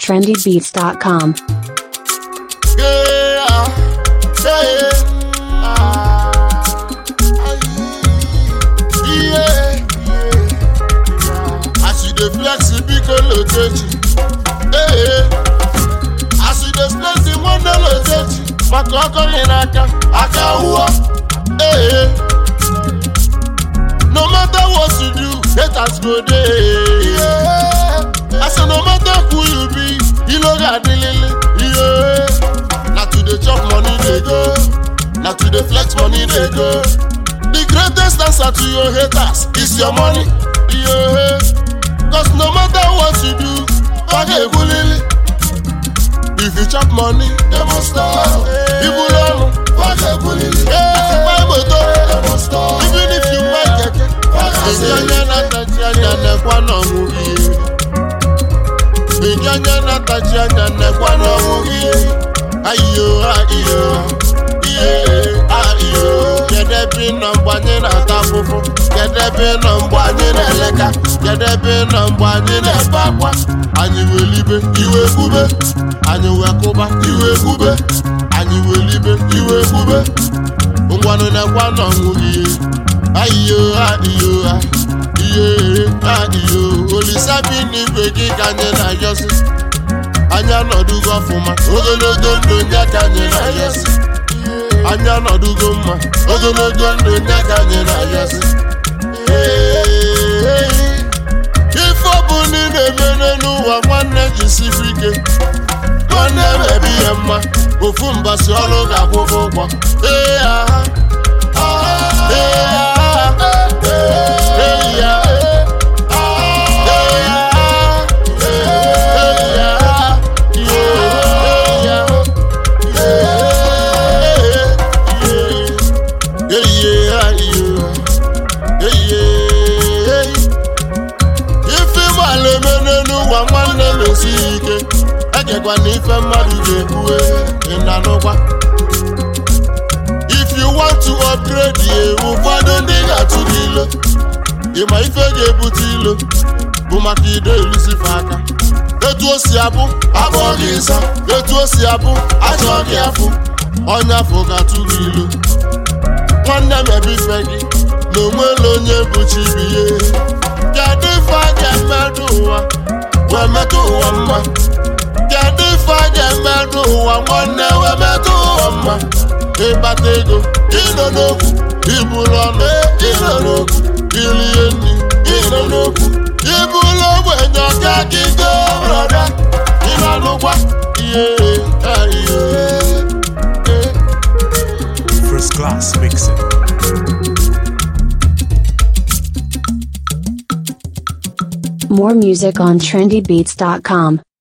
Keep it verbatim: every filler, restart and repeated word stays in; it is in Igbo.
trendy beats dot com. Yeah, yeah, yeah, yeah. As you dey flex, you be go loteji. Yeah, as you dey flex, you want to loteji. Makoko inaka, aka uwa. Yeah, no matter what you do, haters go there. Yeah, I say no matter who you be, you no got the lily. Yeah. Now to the chop money they go, now to the flex money they go. The greatest answer to your haters is your money. Yeah. Cause no matter what you do, forget bully. If you chop money, they must stop. People don't forget bully. Yeah. Buy motor, they must stop. Even if you buy keke, Biganya na tachianya ne kwa no mugi. Biganya na tachianya ne kwa no mugi. Ayo, ayo, yeah, ayo. Gede bi no mbanye na tafufu. Gede bi no mbanye na leka. Gede bi no mbanye na bakwa. Anyi welibe, iwe kube. Anyi wekuba, iwe kube. Anyi welibe, iwe kube. Ungwanu na kwa no mugi. Ayo, ayo, yeah, ayo. Olisabi ni begi kanye na yosi. Anya nodugo fuma, ogologo ndo nyaka nye na yosi. Anya nodugo mma, ogologo ndo nyaka nye na yosi. Ifo buni nemene nuwa mwane jisifike. Mwane mebi yemma, ofu mbasi olu ga kwufu kwa. Hey ah, hey ah, hey ah. If you want to upgrade you, ụfọdụ ndị ga-atụ gị ilo. Ịma ife ga-ebute ilo bụ maka ide elusife aka. Etu o si abụ, abụọ gị ịsa. Etu o si abụ, achọ gị afụ. Onye afọ ga-atụ gị ilo. Nwanne m ebe ife gị na onwere onye bụ chibiye. Kedu ife a ga-emedu ụwa wee metụ ụwa mma? Kedu ife a ga-emedu ụwa nwanne wee metụ ụwa mma? Ịkpata ego, ịnọ n'okwu, ibulu ọnụ, ịnọ n'okwu, ilie nri, ịnọ n'okwu, ibulu ogbenye ọka gị go broda, ịnọ n'ụkwa, ihe, ihe. First class mixing. More music on trendy beats dot com.